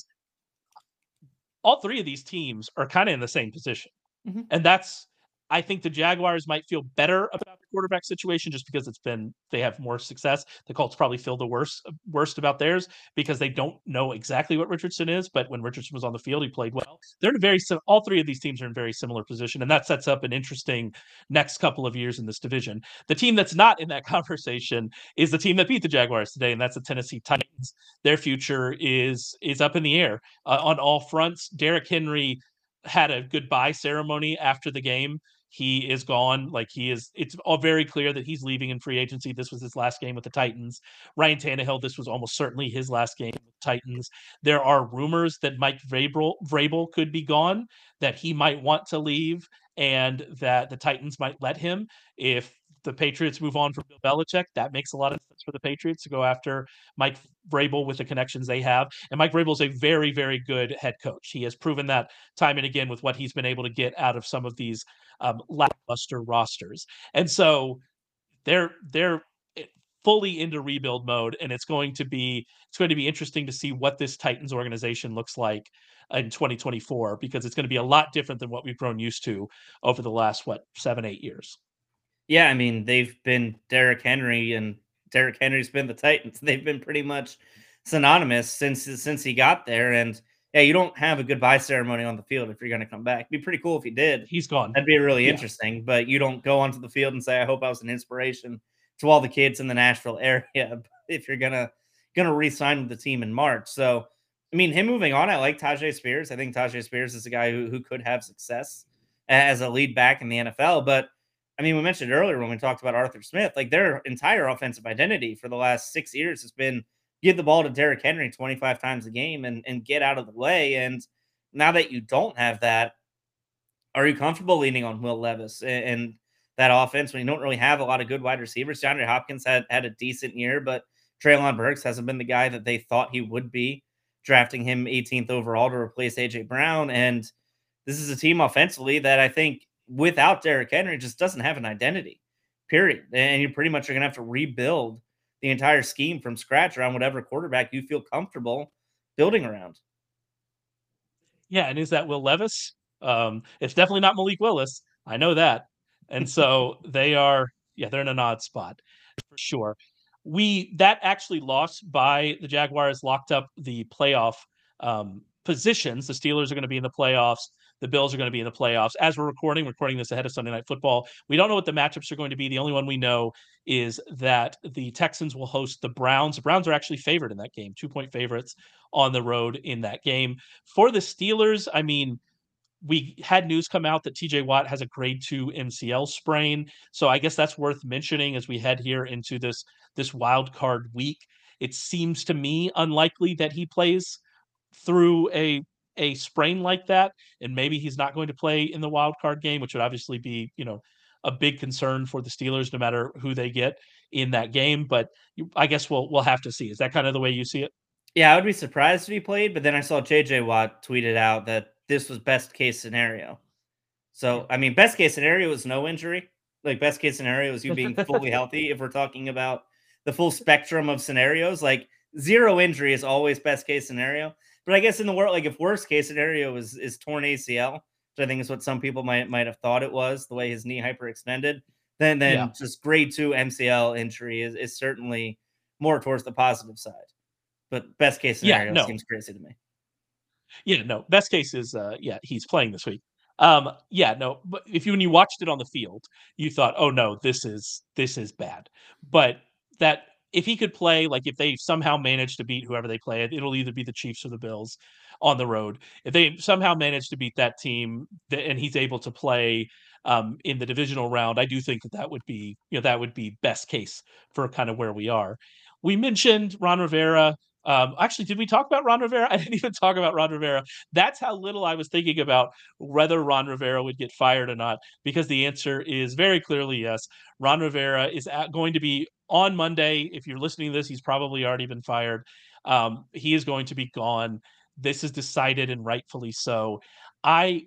Speaker 1: all three of these teams are kind of in the same position.
Speaker 2: Mm-hmm.
Speaker 1: And that's, I think the Jaguars might feel better about the quarterback situation just because it's been, they have more success. The Colts probably feel the worst, worst about theirs because they don't know exactly what Richardson is. But when Richardson was on the field, he played well. They're in a very, all three of these teams are in very similar position. And that sets up an interesting next couple of years in this division. The team that's not in that conversation is the team that beat the Jaguars today, and that's the Tennessee Titans. Their future is, is up in the air uh, on all fronts. Derrick Henry had a goodbye ceremony after the game. He is gone. Like he is, it's all very clear that he's leaving in free agency. This was his last game with the Titans. Ryan Tannehill, this was almost certainly his last game with the Titans. There are rumors that Mike Vrabel, Vrabel could be gone, that he might want to leave, and that the Titans might let him. If the Patriots move on from Bill Belichick, that makes a lot of sense for the Patriots to go after Mike Vrabel with the connections they have. And Mike Vrabel is a very, very good head coach. He has proven that time and again with what he's been able to get out of some of these um, lackluster rosters. And so they're they're fully into rebuild mode, and it's going to be it's going to be interesting to see what this Titans organization looks like in twenty twenty-four, because it's going to be a lot different than what we've grown used to over the last what seven, eight years.
Speaker 2: Yeah, I mean, they've been Derrick Henry, and Derrick Henry's been the Titans. They've been pretty much synonymous since since he got there. And yeah, you don't have a goodbye ceremony on the field if you're going to come back. It'd be pretty cool if you did.
Speaker 1: He's gone.
Speaker 2: That'd be really
Speaker 1: Yeah.
Speaker 2: interesting. But you don't go onto the field and say, "I hope I was an inspiration to all the kids in the Nashville area." If you're gonna gonna re-sign with the team in March, so I mean, him moving on, I like Tajay Spears. I think Tajay Spears is a guy who who could have success as a lead back in the N F L, but I mean, we mentioned earlier when we talked about Arthur Smith, like their entire offensive identity for the last six years has been give the ball to Derrick Henry twenty-five times a game and, and get out of the way. And now that you don't have that, are you comfortable leaning on Will Levis and, and that offense when you don't really have a lot of good wide receivers? DeAndre Hopkins had, had a decent year, but Treylon Burks hasn't been the guy that they thought he would be, drafting him eighteenth overall to replace A J Brown. And this is a team offensively that I think without Derrick Henry just doesn't have an identity, period. And you pretty much are going to have to rebuild the entire scheme from scratch around whatever quarterback you feel comfortable building around.
Speaker 1: Yeah, and is that Will Levis? Um, it's definitely not Malik Willis. I know that. And so they are, yeah, they're in an odd spot for sure. We that actually loss by the Jaguars locked up the playoff um, positions. The Steelers are going to be in the playoffs. The Bills are going to be in the playoffs. As we're recording, we're recording this ahead of Sunday Night Football. We don't know what the matchups are going to be. The only one we know is that the Texans will host the Browns. The Browns are actually favored in that game, two-point favorites on the road in that game. For the Steelers, I mean, we had news come out that T J Watt has a grade two M C L sprain. So I guess that's worth mentioning as we head here into this, this wild card week. It seems to me unlikely that he plays through a a sprain like that, and maybe he's not going to play in the wild card game, which would obviously be, you know, a big concern for the Steelers, no matter who they get in that game. But you, I guess we'll we'll have to see. Is that kind of the way you see it?
Speaker 2: Yeah, I would be surprised if he played, but then I saw J J Watt tweeted out that this was best case scenario. So, I mean, best case scenario is no injury. Like, best case scenario is you being fully healthy. If we're talking about the full spectrum of scenarios, like zero injury is always best case scenario. But I guess in the world, like if worst case scenario is is torn A C L, which I think is what some people might might have thought it was, the way his knee hyperextended, then then
Speaker 1: Yeah.
Speaker 2: just grade two M C L injury is, is certainly more towards the positive side. but best case
Speaker 1: Yeah,
Speaker 2: scenario
Speaker 1: no.
Speaker 2: seems crazy to me.
Speaker 1: Yeah, no. Best case is, uh, yeah, he's playing this week. Um, yeah, no. But if you when you watched it on the field, you thought, "Oh no, this is this is bad." But that if he could play, like if they somehow manage to beat whoever they play, it'll either be the Chiefs or the Bills on the road. If they somehow manage to beat that team, th- and he's able to play um, in the divisional round, I do think that that would be, you know, that would be best case for kind of where we are. We mentioned Ron Rivera. Um, actually, did we talk about Ron Rivera? I didn't even talk about Ron Rivera. That's how little I was thinking about whether Ron Rivera would get fired or not, because the answer is very clearly yes. Ron Rivera is at, going to be on Monday. If you're listening to this, he's probably already been fired. Um, he is going to be gone. This is decided and rightfully so. I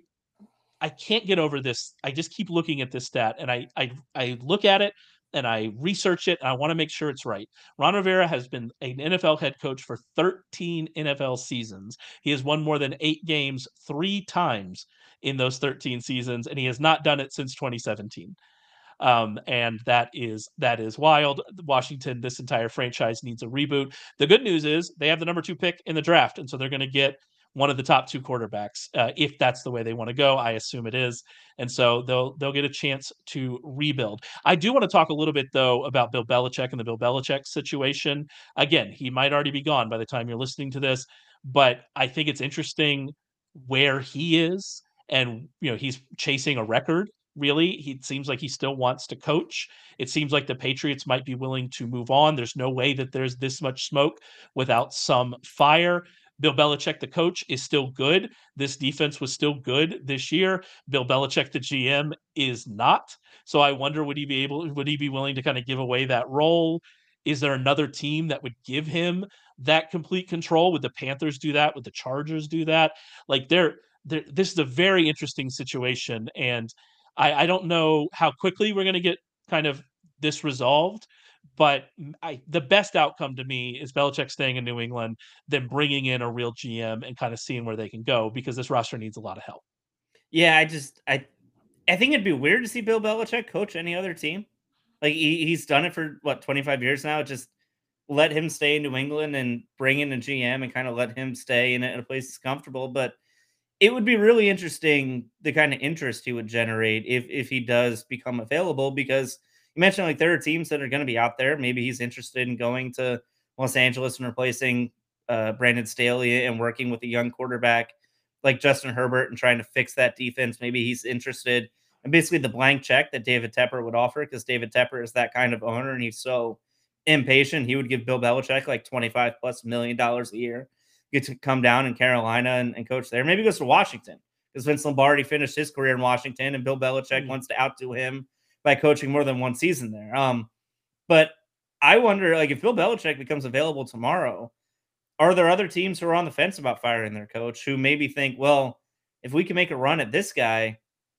Speaker 1: I can't get over this. I just keep looking at this stat and I I I look at it and I research it and I want to make sure it's right. Ron Rivera has been an N F L head coach for thirteen N F L seasons. He has won more than eight games three times in those thirteen seasons, and he has not done it since twenty seventeen. Um, and that is that is wild. Washington, this entire franchise needs a reboot. The good news is they have the number two pick in the draft, and so they're going to get one of the top two quarterbacks uh, if that's the way they want to go. I assume it is, and so they'll they'll get a chance to rebuild. I do want to talk a little bit though about Bill Belichick and the Bill Belichick situation. Again, he might already be gone by the time you're listening to this, but I think it's interesting where he is, and you know he's chasing a record really. He seems like he still wants to coach. It seems like the Patriots might be willing to move on. There's no way that there's this much smoke without some fire. Bill Belichick, the coach, is still good. This defense was still good this year. Bill Belichick, the G M, is not. So I wonder, would he be able, would he be willing to kind of give away that role? Is there another team that would give him that complete control? Would the Panthers do that? Would the Chargers do that? Like they're, they're this is a very interesting situation. And I, I don't know how quickly we're going to get kind of this resolved, but I, the best outcome to me is Belichick staying in New England, then bringing in a real G M and kind of seeing where they can go because this roster needs a lot of help.
Speaker 2: Yeah, I just I I think it'd be weird to see Bill Belichick coach any other team. Like he, he's done it for what twenty-five years now. Just let him stay in New England and bring in a G M and kind of let him stay in a, in a place that's comfortable. But it would be really interesting the kind of interest he would generate if if he does become available, because you mentioned like there are teams that are going to be out there. Maybe he's interested in going to Los Angeles and replacing uh, Brandon Staley and working with a young quarterback like Justin Herbert and trying to fix that defense. Maybe he's interested in basically the blank check that David Tepper would offer, because David Tepper is that kind of owner and he's so impatient. He would give Bill Belichick like twenty-five plus million dollars a year, get to come down in Carolina and, and coach there. Maybe he goes to Washington because Vince Lombardi finished his career in Washington and Bill Belichick
Speaker 1: Mm.
Speaker 2: wants to outdo him by coaching more than one season there. Um, but I wonder, like, if Bill Belichick becomes available tomorrow, are there other teams who are on the fence about firing their coach who maybe think, well, if we can make a run at this guy,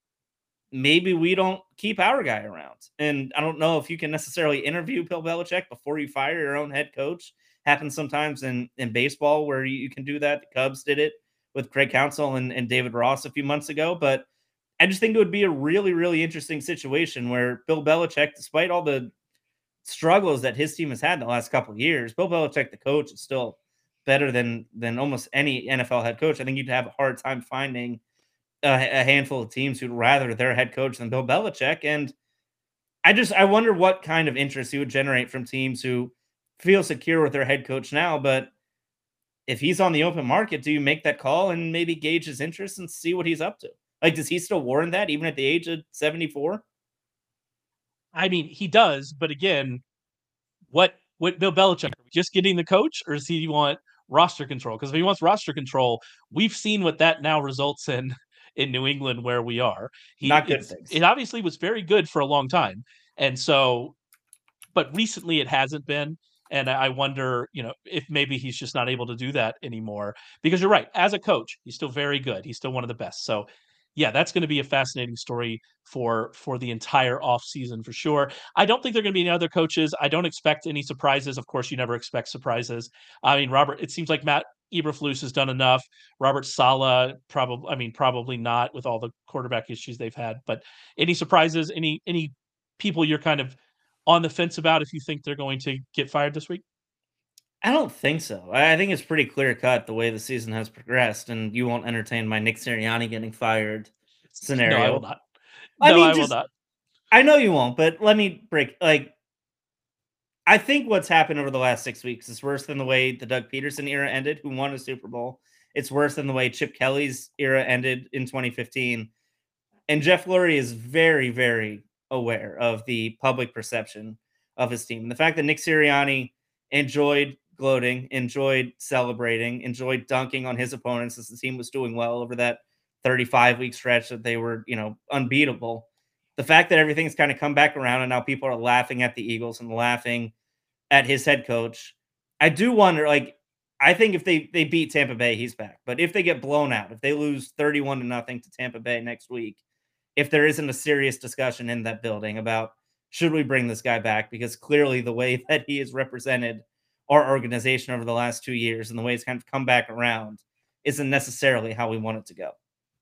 Speaker 2: maybe we don't keep our guy around. And I don't know if you can necessarily interview Bill Belichick before you fire your own head coach. Happens sometimes in, in baseball where you, you can do that. The Cubs did it with Craig Counsell and, and David Ross a few months ago. But I just think it would be a really, really interesting situation where Bill Belichick, despite all the struggles that his team has had in the last couple of years, Bill Belichick, the coach, is still better than than almost any N F L head coach. I think you'd have a hard time finding a, a handful of teams who'd rather their head coach than Bill Belichick. And I just I wonder what kind of interest he would generate from teams who feel secure with their head coach now. But if he's on the open market, do you make that call and maybe gauge his interest and see what he's up to? Like, does he still warrant that even at the age of seventy-four?
Speaker 1: I mean, he does, but again, what what Bill Belichick just getting the coach, or does he want roster control? Because if he wants roster control, we've seen what that now results in in New England where we are. He
Speaker 2: Not good
Speaker 1: it's
Speaker 2: things.
Speaker 1: it obviously was very good for a long time, and so but recently it hasn't been. And I wonder, you know, if maybe he's just not able to do that anymore. Because you're right, as a coach, he's still very good. He's still one of the best. So yeah, that's going to be a fascinating story for for the entire offseason for sure. I don't think there are going to be any other coaches. I don't expect any surprises. Of course, you never expect surprises. I mean, Robert, it seems like Matt Eberflus has done enough. Robert Sala, probably, I mean, probably not with all the quarterback issues they've had. But any surprises? Any any people you're kind of on the fence about if you think they're going to get fired this week?
Speaker 2: I don't think so. I I think it's pretty clear cut the way the season has progressed, and you won't entertain my Nick Sirianni getting fired
Speaker 1: No, I will
Speaker 2: scenario.
Speaker 1: not.
Speaker 2: I
Speaker 1: No,
Speaker 2: mean,
Speaker 1: I will
Speaker 2: just
Speaker 1: not.
Speaker 2: I know you won't, but let me break like I think what's happened over the last six weeks is worse than the way the Doug Peterson era ended, who won a Super Bowl. It's worse than the way Chip Kelly's era ended in twenty fifteen. And Jeff Lurie is very, very aware of the public perception of his team. And the fact that Nick Sirianni enjoyed gloating, enjoyed celebrating, enjoyed dunking on his opponents as the team was doing well over that thirty-five week stretch that they were, you know, unbeatable. The fact that everything's kind of come back around and now people are laughing at the Eagles and laughing at his head coach. I do wonder, like, I think if they they beat Tampa Bay, he's back. But if they get blown out, if they lose thirty-one to nothing to Tampa Bay next week, if there isn't a serious discussion in that building about should we bring this guy back, because clearly the way that he has represented our organization over the last two years and the way it's kind of come back around isn't necessarily how we want it to go.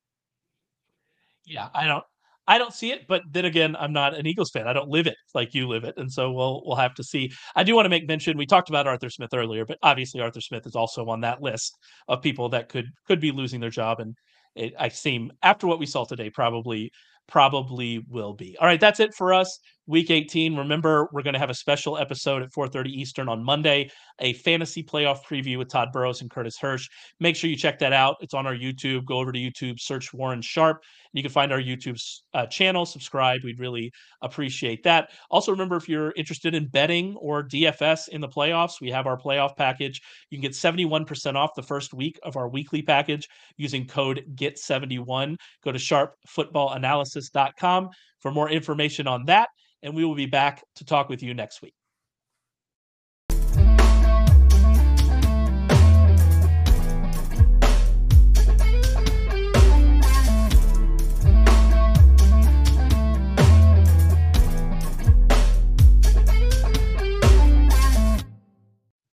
Speaker 1: Yeah, I don't I don't see it, but then again, I'm not an Eagles fan. I don't live it like you live it, and so we'll we'll have to see. I do wanna make mention, we talked about Arthur Smith earlier, but obviously Arthur Smith is also on that list of people that could could be losing their job, and it I seem after what we saw today, probably probably will be. All right, that's it for us. Week eighteen. Remember, we're gonna have a special episode at four thirty Eastern on Monday, a fantasy playoff preview with Todd Burrows and Curtis Hirsch. Make sure you check that out. It's on our YouTube. Go over to YouTube, search Warren Sharp. You can find our YouTube uh, channel, subscribe. We'd really appreciate that. Also, remember if you're interested in betting or D F S in the playoffs, we have our playoff package. You can get seventy-one percent off the first week of our weekly package using code get seventy-one. Go to sharp football analysis dot com for more information on that. And we will be back to talk with you next week.